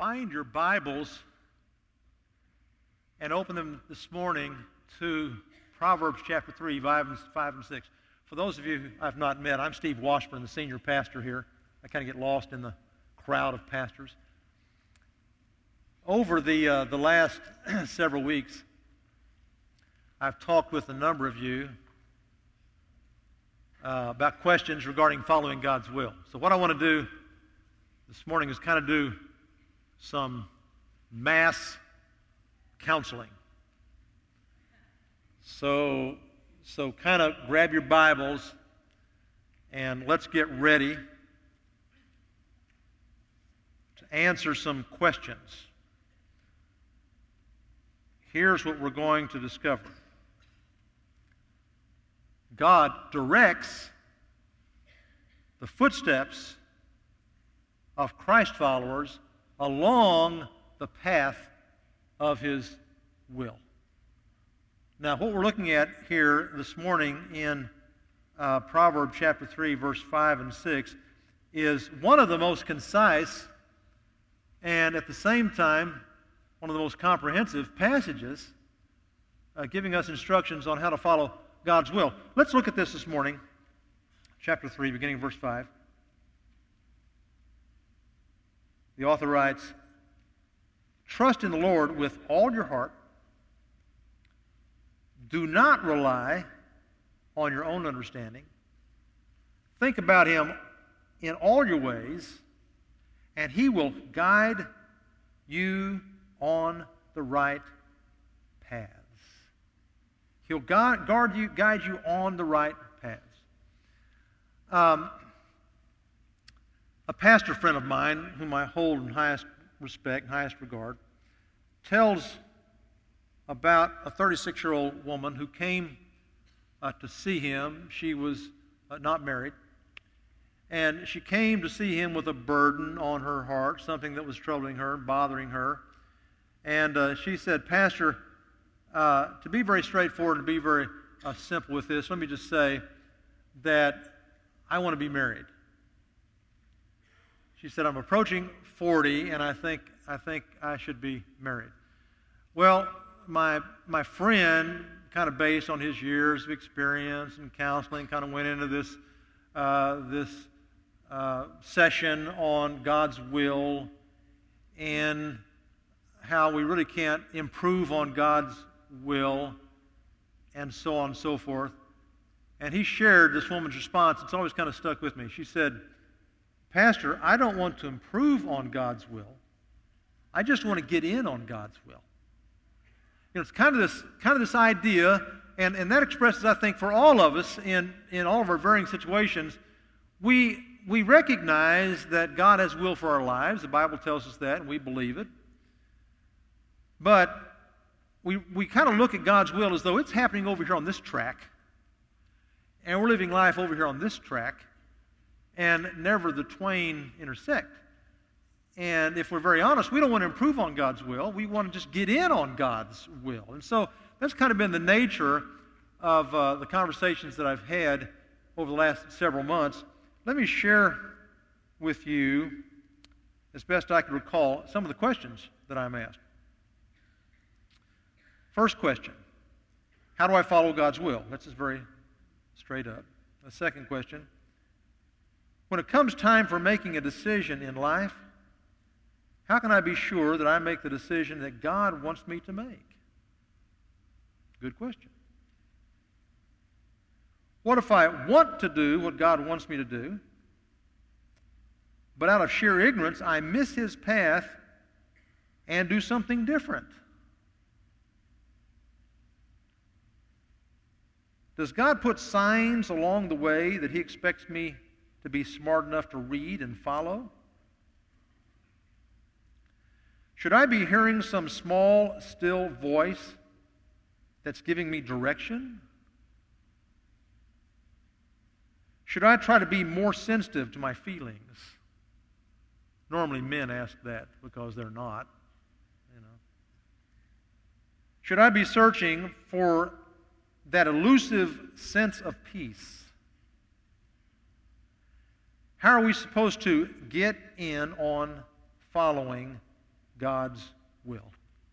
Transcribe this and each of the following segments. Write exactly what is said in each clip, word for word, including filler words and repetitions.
find your Bibles and open them this morning to Proverbs chapter three, five and six. For those of you I've not met, I'm Steve Washburn, the senior pastor here. I kind of get lost in the crowd of pastors. Over the, uh, the last several weeks, I've talked with a number of you uh, about questions regarding following God's will. So what I want to do this morning is kind of do some mass counseling. So, so kind of grab your Bibles and let's get ready to answer some questions. Here's what we're going to discover. God directs the footsteps of Christ followers along the path of His will. Now, what we're looking at here this morning in uh, Proverbs chapter three, verse five and six, is one of the most concise and at the same time one of the most comprehensive passages uh, giving us instructions on how to follow God's will. Let's look at this this morning, chapter three, beginning verse five. The author writes, "Trust in the Lord with all your heart. Do not rely on your own understanding. Think about Him in all your ways, and He will guide you on the right paths." He'll guide, guard you, guide you on the right paths. Um, a pastor friend of mine, whom I hold in highest respect, highest regard, tells about a thirty-six-year-old woman who came uh, to see him. She was uh, not married. And she came to see him with a burden on her heart, something that was troubling her, bothering her. And uh, she said, "Pastor, uh, to be very straightforward and to be very uh, simple with this, let me just say that I want to be married." She said, "I'm approaching forty, and I think I think I should be married." Well, my my friend, kind of based on his years of experience and counseling, kind of went into this uh, this uh, session on God's will and how we really can't improve on God's will, and so on and so forth. And he shared this woman's response. It's always kind of stuck with me. She said, "Pastor, I don't want to improve on God's will. I just want to get in on God's will." You know, it's kind of this kind of this idea, and, and that expresses, I think, for all of us in, in all of our varying situations, we we recognize that God has will for our lives. The Bible tells us that, and we believe it. But we we kind of look at God's will as though it's happening over here on this track, and we're living life over here on this track, and never the twain intersect. And if we're very honest, we don't want to improve on God's will. We want to just get in on God's will. And so that's kind of been the nature of uh, the conversations that I've had over the last several months. Let me share with you, as best I can recall, some of the questions that I'm asked. First question, how do I follow God's will? That's just very straight up. The second question, when it comes time for making a decision in life, how can I be sure that I make the decision that God wants me to make? Good question. What if I want to do what God wants me to do, but out of sheer ignorance I miss His path and do something different? Does God put signs along the way that He expects me to be smart enough to read and follow? Should I be hearing some small, still voice that's giving me direction? Should I try to be more sensitive to my feelings? Normally men ask that because they're not, you know. Should I be searching for that elusive sense of peace? How are we supposed to get in on following God's will?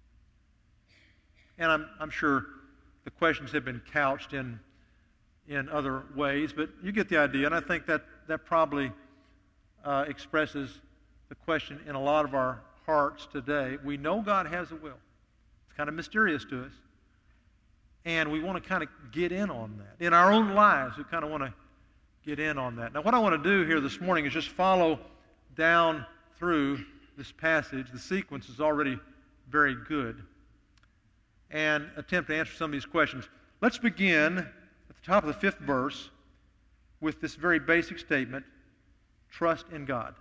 And I'm, I'm sure the questions have been couched in, in other ways, but you get the idea, and I think that, that probably uh, expresses the question in a lot of our hearts today. We know God has a will. It's kind of mysterious to us, and we want to kind of get in on that. In our own lives, we kind of want to get in on that. Now, what I want to do here this morning is just follow down through this passage. The sequence is already very good, and attempt to answer some of these questions. Let's begin at the top of the fifth verse with this very basic statement: trust in God.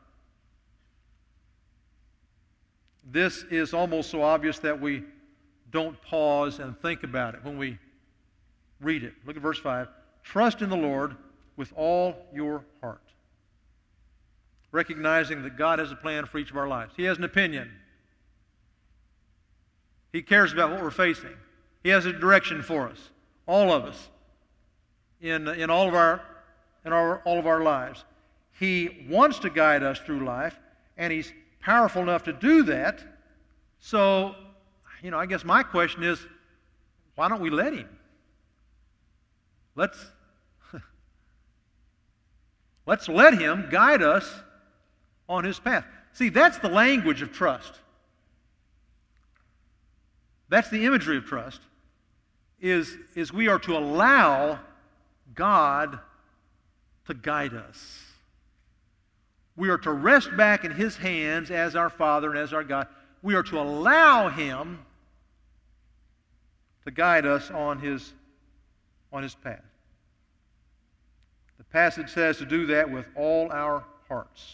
This is almost so obvious that we don't pause and think about it when we read it. Look at verse five. Trust in the Lord with all your heart, recognizing that God has a plan for each of our lives. He has an opinion. He cares about what we're facing. He has a direction for us, all of us, in, in all of our in our, all of our lives. He wants to guide us through life, and He's powerful enough to do that. So, you know, I guess my question is, why don't we let Him? Let's, let's let Him guide us on His path. See, that's the language of trust. That's the imagery of trust, is, is we are to allow God to guide us. We are to rest back in His hands as our Father and as our God. We are to allow Him to guide us on His, on His path. The passage says to do that with all our hearts.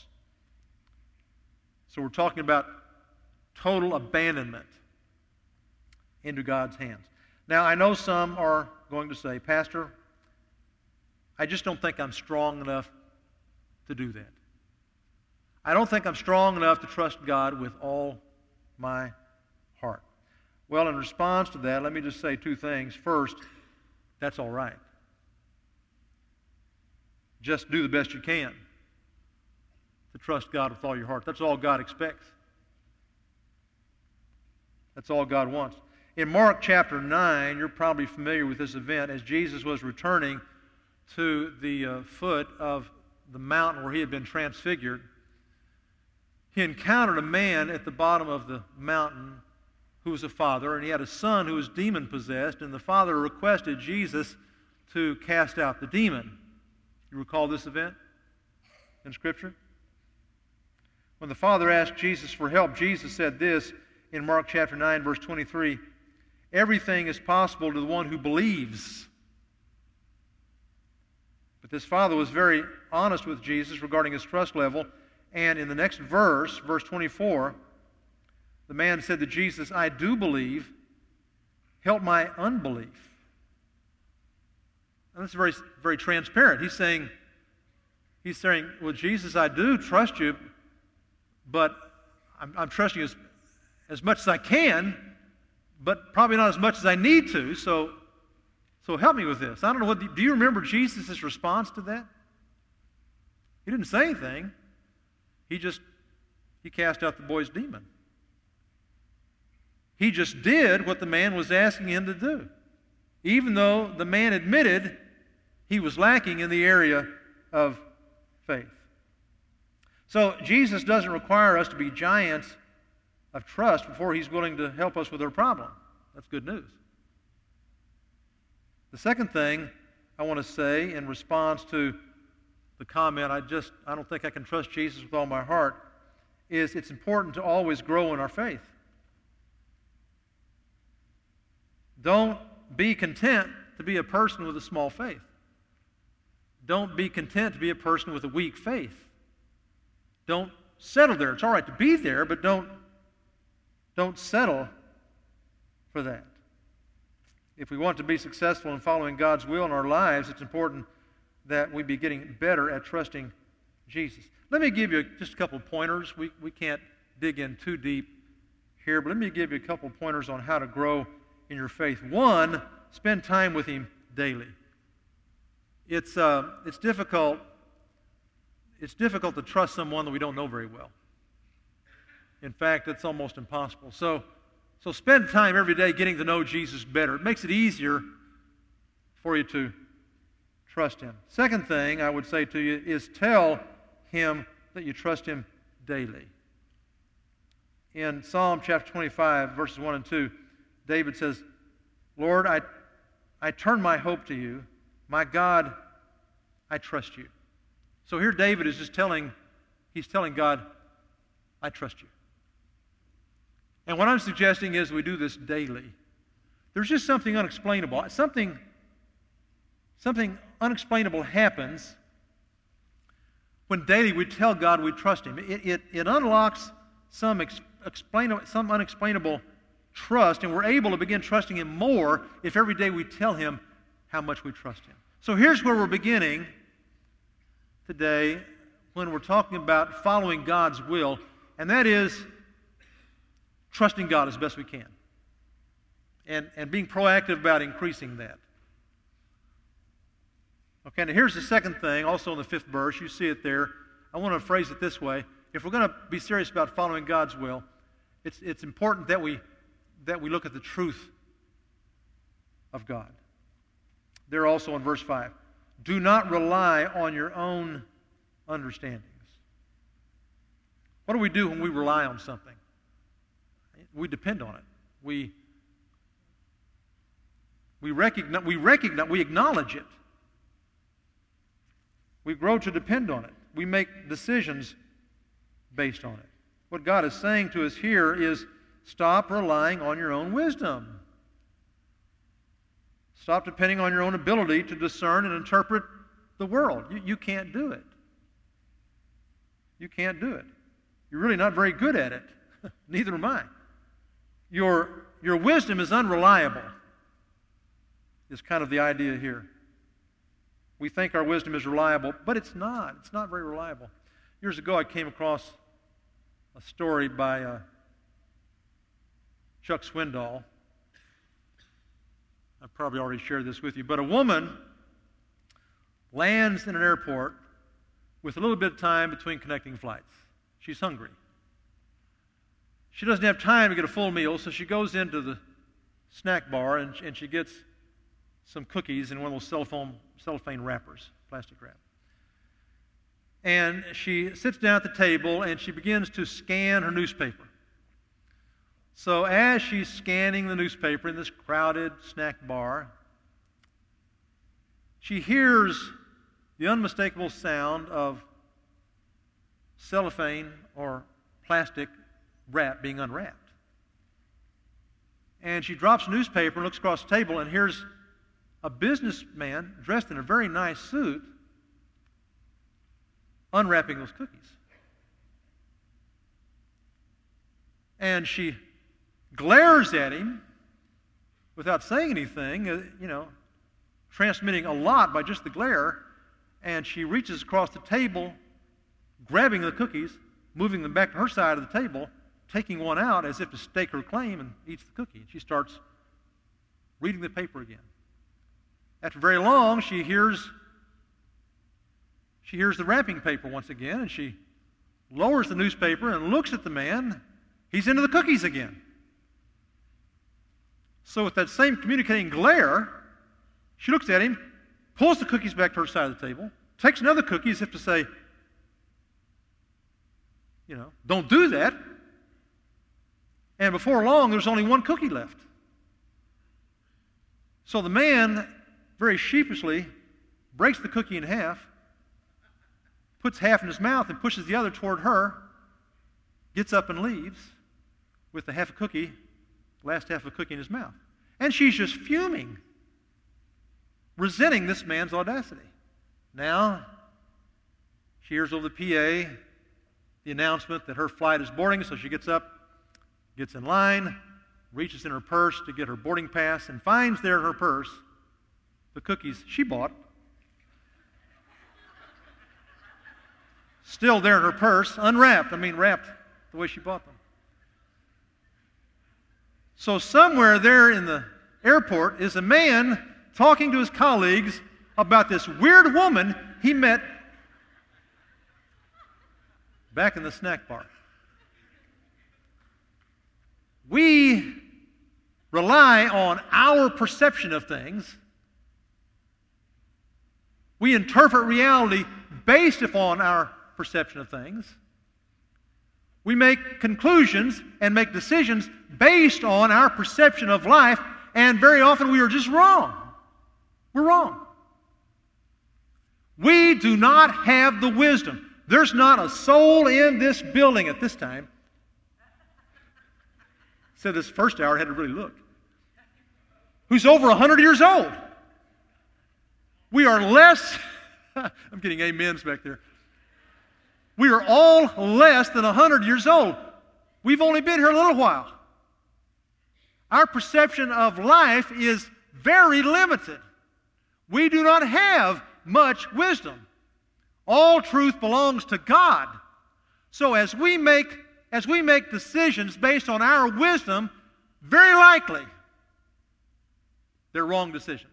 So we're talking about total abandonment into God's hands. Now, I know some are going to say, Pastor, I just don't think I'm strong enough to do that. I don't think I'm strong enough to trust God with all my heart. Well, in response to that, let me just say two things. First, that's all right. Just do the best you can to trust God with all your heart. That's all God expects. That's all God wants. In Mark chapter nine, you're probably familiar with this event, as Jesus was returning to the uh, foot of the mountain where He had been transfigured. He encountered a man at the bottom of the mountain who was a father, and he had a son who was demon-possessed, and the father requested Jesus to cast out the demon. You recall this event in Scripture? When the father asked Jesus for help, Jesus said this in Mark chapter nine, verse twenty-three, everything is possible to the one who believes. But this father was very honest with Jesus regarding his trust level, and in the next verse, verse twenty-four, the man said to Jesus, I do believe, help my unbelief. And that's very, very transparent. He's saying, he's saying, well, Jesus, I do trust you, but I'm, I'm trusting you as, as much as I can, but probably not as much as I need to, so, so help me with this. I don't know, what do you remember Jesus' response to that? He didn't say anything. He just, he cast out the boy's demon. He just did what the man was asking him to do, even though the man admitted he was lacking in the area of faith. So Jesus doesn't require us to be giants of trust before He's willing to help us with our problem. That's good news. The second thing I want to say in response to the comment, I just, I don't think I can trust Jesus with all my heart, is it's important to always grow in our faith. Don't be content to be a person with a small faith. Don't be content to be a person with a weak faith. Don't settle there. It's all right to be there, but don't, don't settle for that. If we want to be successful in following God's will in our lives, it's important that we be getting better at trusting Jesus. Let me give you just a couple of pointers. We, we can't dig in too deep here, but let me give you a couple of pointers on how to grow in your faith. One, spend time with Him daily. It's, uh, it's difficult, it's difficult to trust someone that we don't know very well. in fact, it's almost impossible. So, so spend time every day getting to know Jesus better. It makes it easier for you to trust him. Second thing I would say to you is tell him that you trust him daily. In Psalm chapter twenty-five, verses one and two, David says, Lord, I, I turn my hope to you. My God, I trust you. So here David is just telling, he's telling God, I trust you. And what I'm suggesting is we do this daily. There's just something unexplainable. Something, something unexplainable happens when daily we tell God we trust him. It, it, it unlocks some, ex, explain, some unexplainable trust, and we're able to begin trusting him more if every day we tell him how much we trust him. So here's where we're beginning today when we're talking about following God's will, and that is trusting God as best we can and, and being proactive about increasing that. Okay, now here's the second thing, also in the fifth verse. You see it there. I want to phrase it this way. If we're going to be serious about following God's will, it's, it's important that we, that we look at the truth of God. There also in verse five, do not rely on your own understandings. What do we do when we rely on something? We depend on it. We, we recognize, we recognize, we acknowledge it. We grow to depend on it. We make decisions based on it. What God is saying to us here is stop relying on your own wisdom. Stop depending on your own ability to discern and interpret the world. You, you can't do it. You can't do it. You're really not very good at it. Neither am I. Your, your wisdom is unreliable, is kind of the idea here. We think our wisdom is reliable, but it's not. It's not very reliable. Years ago, I came across a story by uh, Chuck Swindoll. I've probably already shared this with you, but a woman lands in an airport with a little bit of time between connecting flights. She's hungry. She doesn't have time to get a full meal, so she goes into the snack bar and, and she gets some cookies in one of those cellophane, cellophane wrappers, plastic wrap. And she sits down at the table and she begins to scan her newspaper. So as she's scanning the newspaper in this crowded snack bar, she hears the unmistakable sound of cellophane or plastic wrap being unwrapped. And she drops a newspaper and looks across the table and hears a businessman dressed in a very nice suit unwrapping those cookies. And she glares at him without saying anything, uh, you know, transmitting a lot by just the glare, and she reaches across the table, grabbing the cookies, moving them back to her side of the table, taking one out as if to stake her claim, and eats the cookie. She starts reading the paper again. After very long, she hears she hears the wrapping paper once again, and she lowers the newspaper and looks at the man. He's into the cookies again. So with that same communicating glare, she looks at him, pulls the cookies back to her side of the table, takes another cookie as if to say, you know, don't do that. And before long, there's only one cookie left. So the man, very sheepishly, breaks the cookie in half, puts half in his mouth and pushes the other toward her, gets up and leaves with the half a cookie, last half of a cookie in his mouth. And she's just fuming, resenting this man's audacity. Now, she hears over the P A the announcement that her flight is boarding, so she gets up, gets in line, reaches in her purse to get her boarding pass, and finds there in her purse the cookies she bought. Still there in her purse, unwrapped. I mean, wrapped the way she bought them. So somewhere there in the airport is a man talking to his colleagues about this weird woman he met back in the snack bar. rely on our perception of things. We interpret reality based upon our perception of things. We make conclusions and make decisions based on our perception of life, and very often we are just wrong. We're wrong. We do not have the wisdom. There's not a soul in this building at this time. Said this first hour, I had to really look. Who's over one hundred years old. We are less, I'm getting amens back there. We are all less than one hundred years old. We've only been here a little while. Our perception of life is very limited. We do not have much wisdom. All truth belongs to God. So as we make as we make decisions based on our wisdom, very likely they're wrong decisions.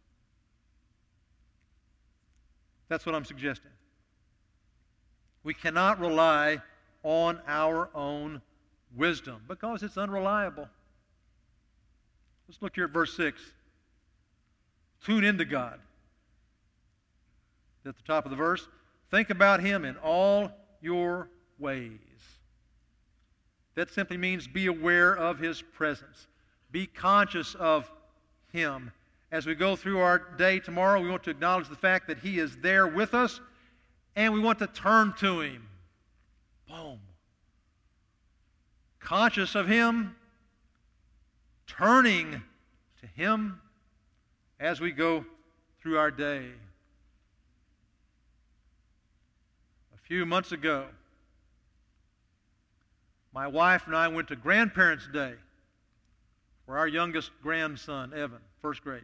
That's what I'm suggesting. We cannot rely on our own wisdom because it's unreliable. Let's look here at verse six. Tune into God. At the top of the verse, think about Him in all your ways. That simply means be aware of His presence. Be conscious of Him. As we go through our day tomorrow, we want to acknowledge the fact that He is there with us, and we want to turn to Him. Boom. Conscious of Him, turning to Him as we go through our day. A few months ago, my wife and I went to Grandparents' Day for our youngest grandson, Evan, first grade.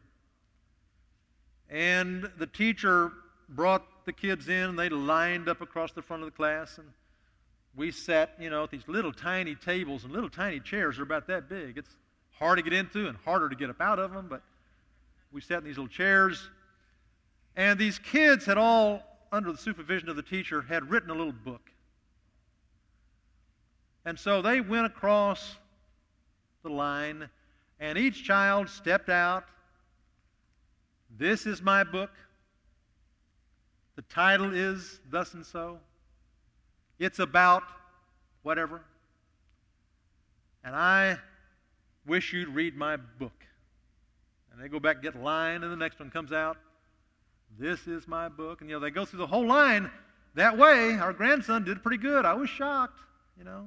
And the teacher brought the kids in, and they lined up across the front of the class, and we sat, you know, at these little tiny tables, and little tiny chairs are about that big. It's hard to get into and harder to get up out of them, but we sat in these little chairs, and these kids had all, under the supervision of the teacher, had written a little book. And so they went across the line, and each child stepped out. This is my book. The title is thus and so. It's about whatever. And I wish you'd read my book. And they go back and get a line, and the next one comes out. This is my book. And, you know, they go through the whole line that way. Our grandson did pretty good. I was shocked, you know.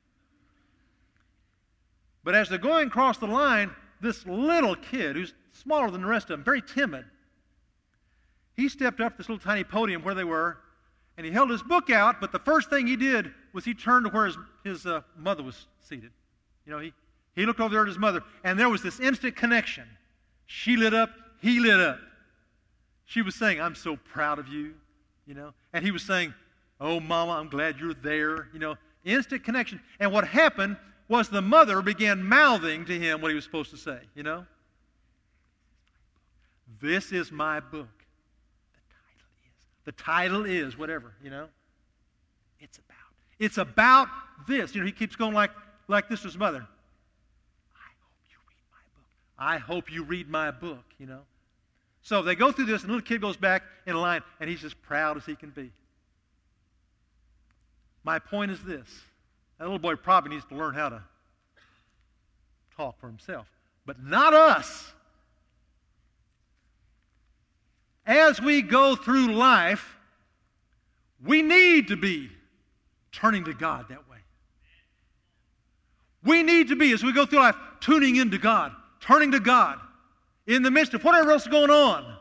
But as they're going across the line, this little kid, who's smaller than the rest of them, very timid, he stepped up to this little tiny podium where they were, and he held his book out, but the first thing he did was he turned to where his, his uh, mother was seated. You know, he, he looked over there at his mother, and there was this instant connection. She lit up, he lit up. She was saying, I'm so proud of you, you know. And he was saying, oh, Mama, I'm glad you're there, you know. Instant connection. And what happened was the mother began mouthing to him what he was supposed to say, you know. This is my book. The title is whatever, you know. It's about. It's about this. You know, he keeps going like, like this to his mother. I hope you read my book. I hope you read my book, you know. So they go through this, and the little kid goes back in line, and he's as proud as he can be. My point is this. That little boy probably needs to learn how to talk for himself, but not us. As we go through life, we need to be turning to God that way. We need to be, as we go through life, tuning into God, turning to God in the midst of whatever else is going on.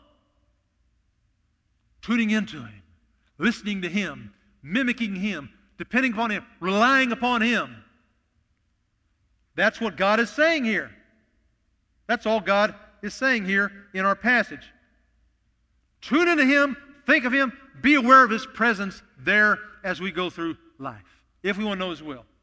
Tuning into Him, listening to Him, mimicking Him, depending upon Him, relying upon Him. That's what God is saying here. That's all God is saying here in our passage. Tune into Him, think of Him, be aware of His presence there as we go through life, if we want to know His will.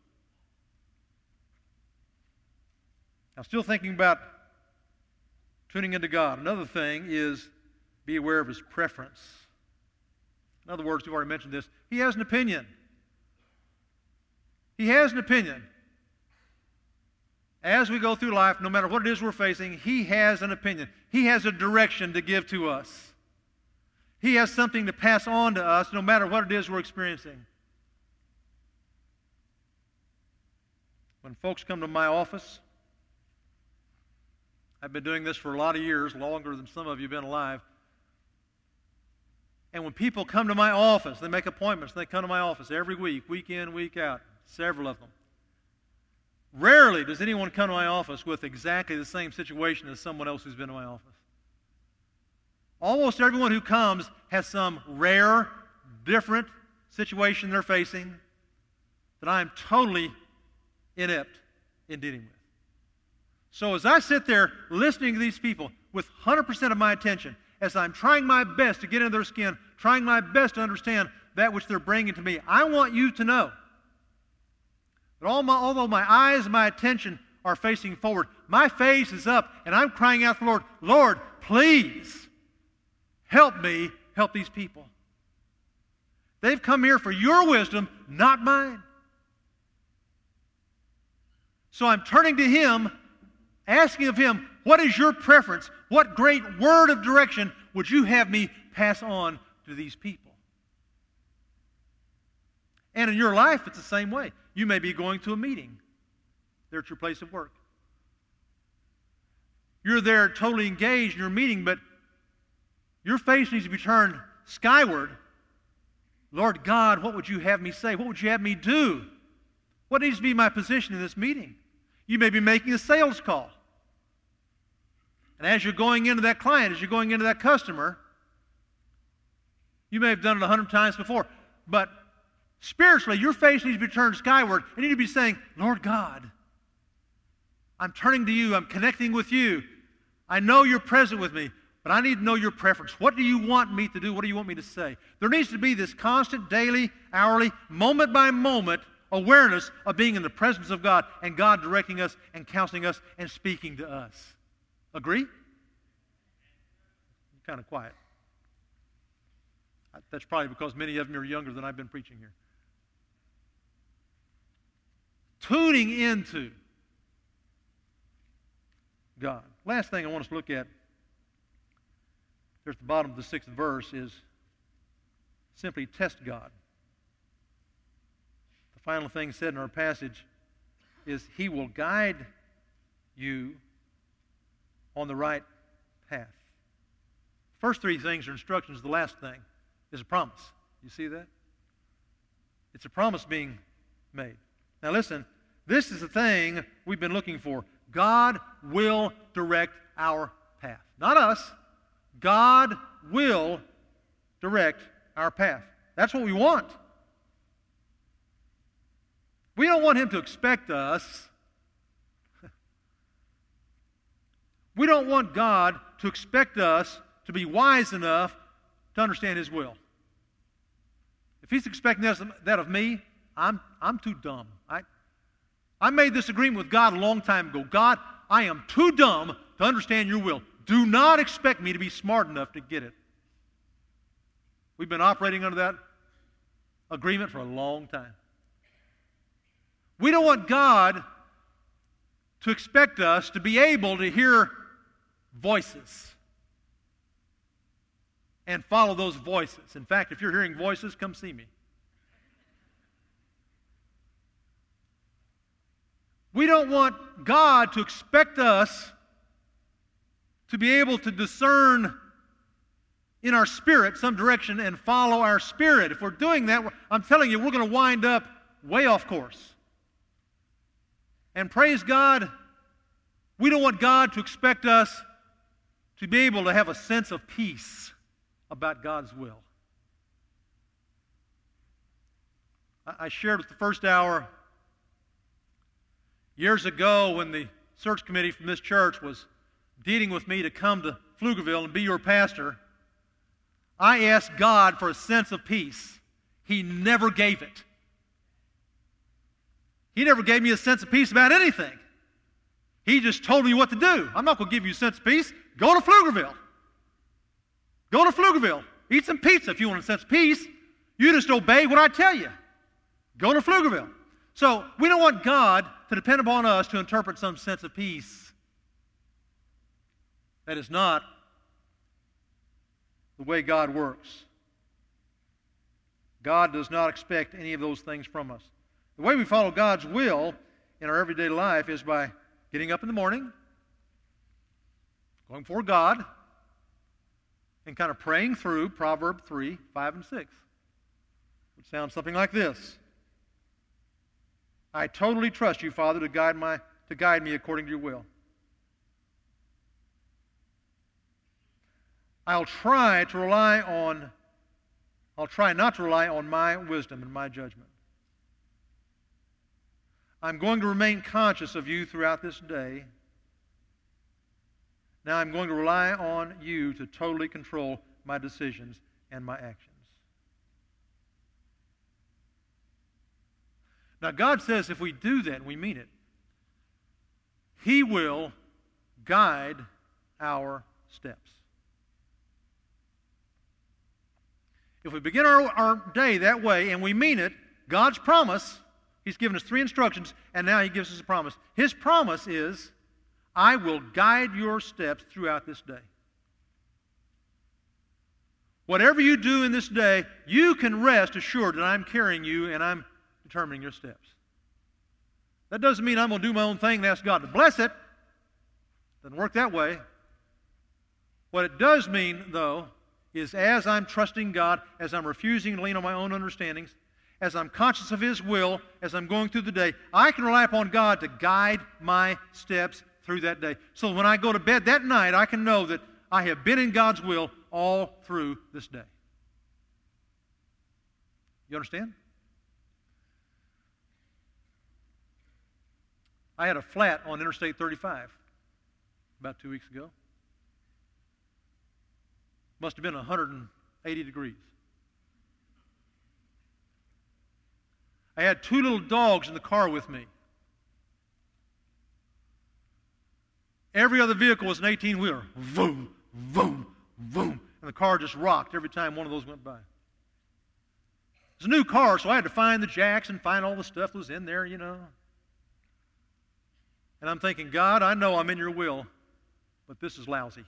Now, still thinking about tuning into God, another thing is be aware of His preference. In other words, we've already mentioned this, He has an opinion. He has an opinion. as we go through life, no matter what it is we're facing, He has an opinion. He has a direction to give to us. He has something to pass on to us no matter what it is we're experiencing. When folks come to my office, I've been doing this for a lot of years, longer than some of you have been alive. And when people come to my office, they make appointments, they come to my office every week, week in, week out, several of them. Rarely does anyone come to my office with exactly the same situation as someone else who's been to my office. Almost everyone who comes has some rare, different situation they're facing that I am totally inept in dealing with. So as I sit there listening to these people with one hundred percent of my attention, as I'm trying my best to get into their skin, trying my best to understand that which they're bringing to me, I want you to know that all my, although my eyes and my attention are facing forward, my face is up, and I'm crying out to the Lord, Lord, please help me help these people. They've come here for your wisdom, not mine. So I'm turning to Him, asking of Him, what is your preference? What great word of direction would you have me pass on to these people? And in your life, it's the same way. You may be going to a meeting there at your place of work. You're there totally engaged in your meeting, but your face needs to be turned skyward. Lord God, what would you have me say? What would you have me do? What needs to be my position in this meeting? You may be making a sales call. And as you're going into that client, as you're going into that customer, you may have done it a hundred times before, but spiritually, your face needs to be turned skyward. You need to be saying, Lord God, I'm turning to you. I'm connecting with you. I know you're present with me, but I need to know your preference. What do you want me to do? What do you want me to say? There needs to be this constant, daily, hourly, moment by moment awareness of being in the presence of God and God directing us and counseling us and speaking to us. Agree? Kind of quiet. That's probably because many of them are younger than I've been preaching here. Tuning into God. Last thing I want us to look at, there's the bottom of the sixth verse, is simply test God. The final thing said in our passage is He will guide you on the right path. First three things are instructions. The last thing is a promise. You see that? It's a promise being made. Now listen, this is the thing we've been looking for. God will direct our path. Not us. God will direct our path. That's what we want. We don't want Him to expect us. We don't want God to expect us to be wise enough to understand His will. If He's expecting that of me, I'm, I'm too dumb. I, I made this agreement with God a long time ago. God, I am too dumb to understand your will. Do not expect me to be smart enough to get it. We've been operating under that agreement for a long time. We don't want God to expect us to be able to hear voices and follow those voices. In fact, if you're hearing voices, come see me. We don't want God to expect us to be able to discern in our spirit some direction and follow our spirit. If we're doing that, I'm telling you, we're going to wind up way off course. And praise God, we don't want God to expect us to be able to have a sense of peace about God's will. I shared with the first hour years ago when the search committee from this church was dealing with me to come to Pflugerville and be your pastor. I asked God for a sense of peace. He never gave it. He never gave me a sense of peace about anything. He just told me what to do. I'm not going to give you a sense of peace. Go to Pflugerville. Go to Pflugerville. Eat some pizza if you want a sense of peace. You just obey what I tell you. Go to Pflugerville. So we don't want God to depend upon us to interpret some sense of peace. That is not the way God works. God does not expect any of those things from us. The way we follow God's will in our everyday life is by getting up in the morning, going before God, and kind of praying through Proverbs three, five, and six. It sounds something like this. I totally trust you, Father, to guide my to guide me according to your will. I'll try to rely on I'll try not to rely on my wisdom and my judgment. I'm going to remain conscious of you throughout this day. Now I'm going to rely on you to totally control my decisions and my actions. Now God says if we do that and we mean it, He will guide our steps. If we begin our, our day that way and we mean it, God's promise, He's given us three instructions, and now He gives us a promise. His promise is, I will guide your steps throughout this day. Whatever you do in this day, you can rest assured that I'm carrying you and I'm determining your steps. That doesn't mean I'm going to do my own thing and ask God to bless it. Doesn't work that way. What it does mean, though, is as I'm trusting God, as I'm refusing to lean on my own understandings, as I'm conscious of His will, as I'm going through the day, I can rely upon God to guide my steps through that day. So when I go to bed that night, I can know that I have been in God's will all through this day. You understand? I had a flat on Interstate thirty-five about two weeks ago. Must have been one hundred eighty degrees. I had two little dogs in the car with me. Every other vehicle was an eighteen-wheeler. Vroom, vroom, vroom. And the car just rocked every time one of those went by. It's a new car, so I had to find the jacks and find all the stuff that was in there, you know. And I'm thinking, God, I know I'm in your will, but this is lousy.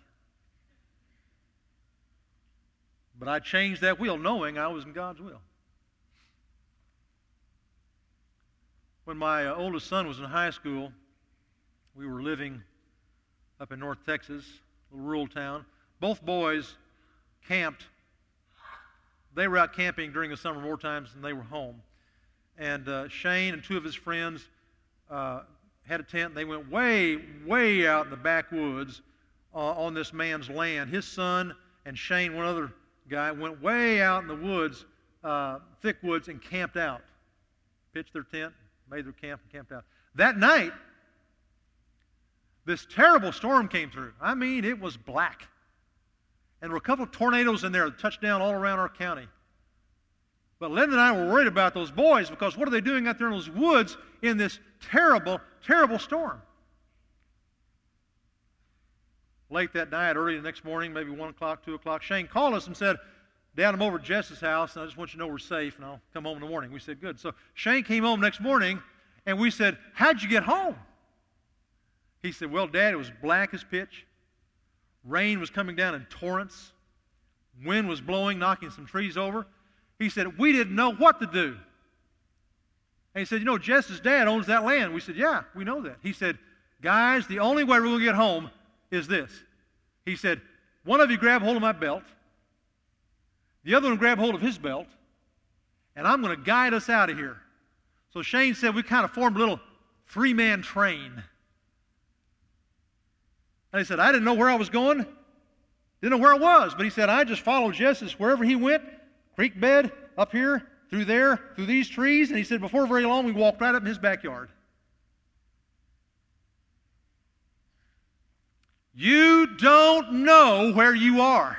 But I changed that will knowing I was in God's will. When my uh, oldest son was in high school, we were living up in North Texas, a little rural town. Both boys camped. They were out camping during the summer more times than they were home. And uh, Shane and two of his friends uh, had a tent. And they went way, way out in the backwoods uh, on this man's land. His son and Shane, one other guy, went way out in the woods, uh, thick woods, and camped out. Pitched their tent, made their camp, and camped out. That night, this terrible storm came through. I mean, it was black. And there were a couple of tornadoes in there that touched down all around our county. But Linda and I were worried about those boys because what are they doing out there in those woods in this terrible, terrible storm? Late that night, early the next morning, maybe one o'clock, two o'clock, Shane called us and said, Dad, I'm over at Jess's house, and I just want you to know we're safe, and I'll come home in the morning. We said, good. So Shane came home next morning, and we said, how'd you get home? He said, well, Dad, it was black as pitch. Rain was coming down in torrents. Wind was blowing, knocking some trees over. He said, we didn't know what to do. And he said, you know, Jess's dad owns that land. We said, yeah, we know that. He said, guys, the only way we're going to get home is this. He said, one of you grab hold of my belt. The other one grab hold of his belt. And I'm going to guide us out of here. So Shane said we kind of formed a little three-man train. And he said, I didn't know where I was going. Didn't know where I was. But he said, I just followed Justice wherever he went. Creek bed, up here, through there, through these trees. And he said, before very long, we walked right up in his backyard. You don't know where you are.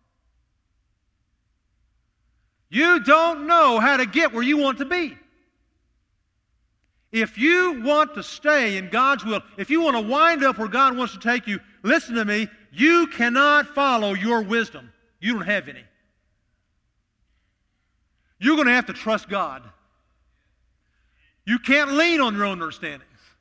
You don't know how to get where you want to be. If you want to stay in God's will, if you want to wind up where God wants to take you, listen to me, you cannot follow your wisdom. You don't have any. You're going to have to trust God. You can't lean on your own understandings.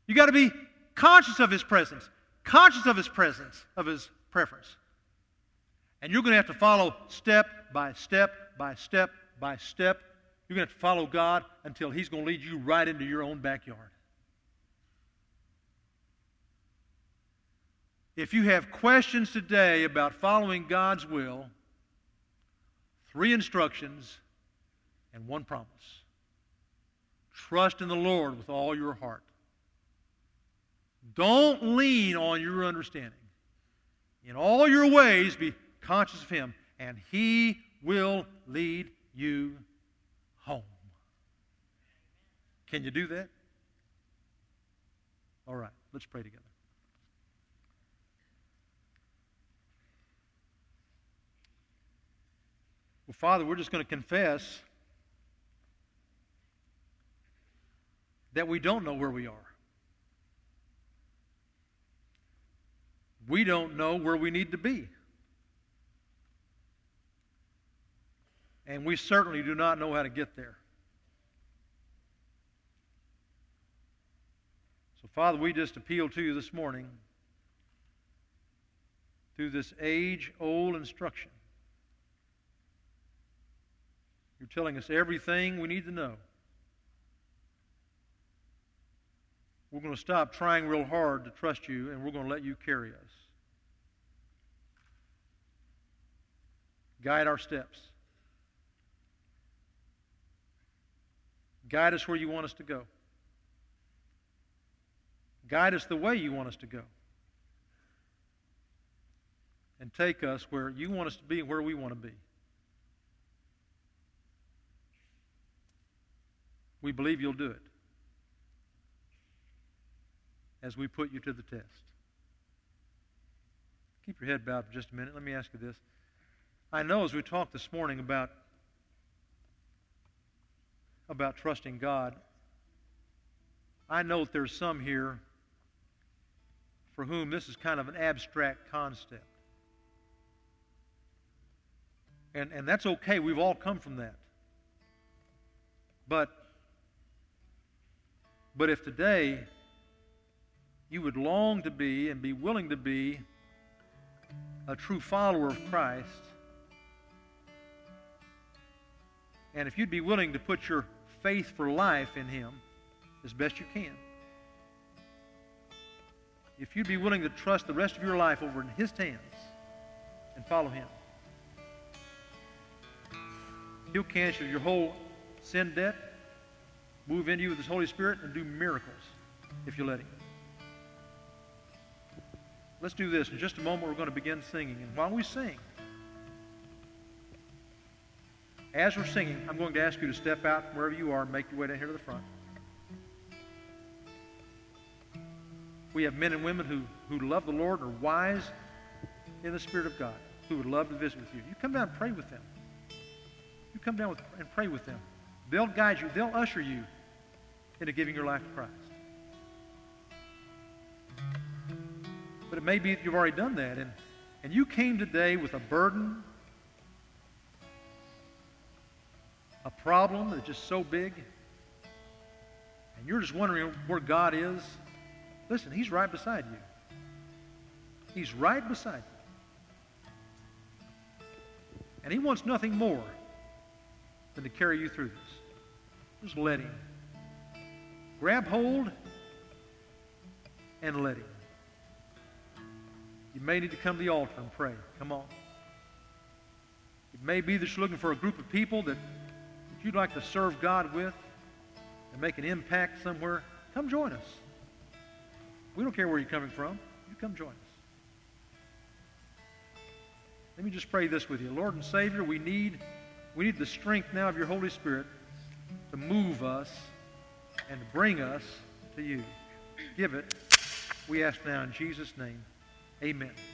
You got to be conscious of His presence, conscious of His presence, of His preference. And you're going to have to follow step by step by step by step. You're going to have to follow God until He's going to lead you right into your own backyard. If you have questions today about following God's will, three instructions and one promise. Trust in the Lord with all your heart. Don't lean on your understanding. In all your ways, be conscious of Him, and He will lead you home. Can you do that? All right, let's pray together. Well, Father, we're just going to confess that we don't know where we are. We don't know where we need to be. And we certainly do not know how to get there. So, Father, we just appeal to you this morning through this age-old instruction. You're telling us everything we need to know. We're going to stop trying real hard to trust you, and we're going to let you carry us. Guide our steps. Guide us where you want us to go. Guide us the way you want us to go. And take us where you want us to be and where we want to be. We believe you'll do it as we put you to the test. Keep your head bowed for just a minute. Let me ask you this. I know as we talked this morning about, about trusting God, I know that there's some here for whom this is kind of an abstract concept. And, and that's okay. We've all come from that. But But if today you would long to be and be willing to be a true follower of Christ, and if you'd be willing to put your faith for life in Him as best you can, if you'd be willing to trust the rest of your life over in His hands and follow Him, He'll cancel your whole sin debt, move into you with His Holy Spirit, and do miracles if you let Him. Let's do this. In just a moment, we're going to begin singing. And while we sing, as we're singing, I'm going to ask you to step out wherever you are and make your way down here to the front. We have men and women who, who love the Lord and are wise in the Spirit of God, who would love to visit with you. You come down and pray with them. You come down with, and pray with them. They'll guide you. They'll usher you into giving your life to Christ. But it may be that you've already done that, and, and you came today with a burden, a problem that's just so big, and you're just wondering where God is. Listen, He's right beside you. He's right beside you. And He wants nothing more than to carry you through this. Just let Him. Grab hold and let Him. You may need to come to the altar and pray. Come on. It may be that you're looking for a group of people that, that you'd like to serve God with and make an impact somewhere. Come join us. We don't care where you're coming from. You come join us. Let me just pray this with you. Lord and Savior, we need, we need the strength now of your Holy Spirit to move us and to bring us to you. Give it, we ask now in Jesus' name. Amen.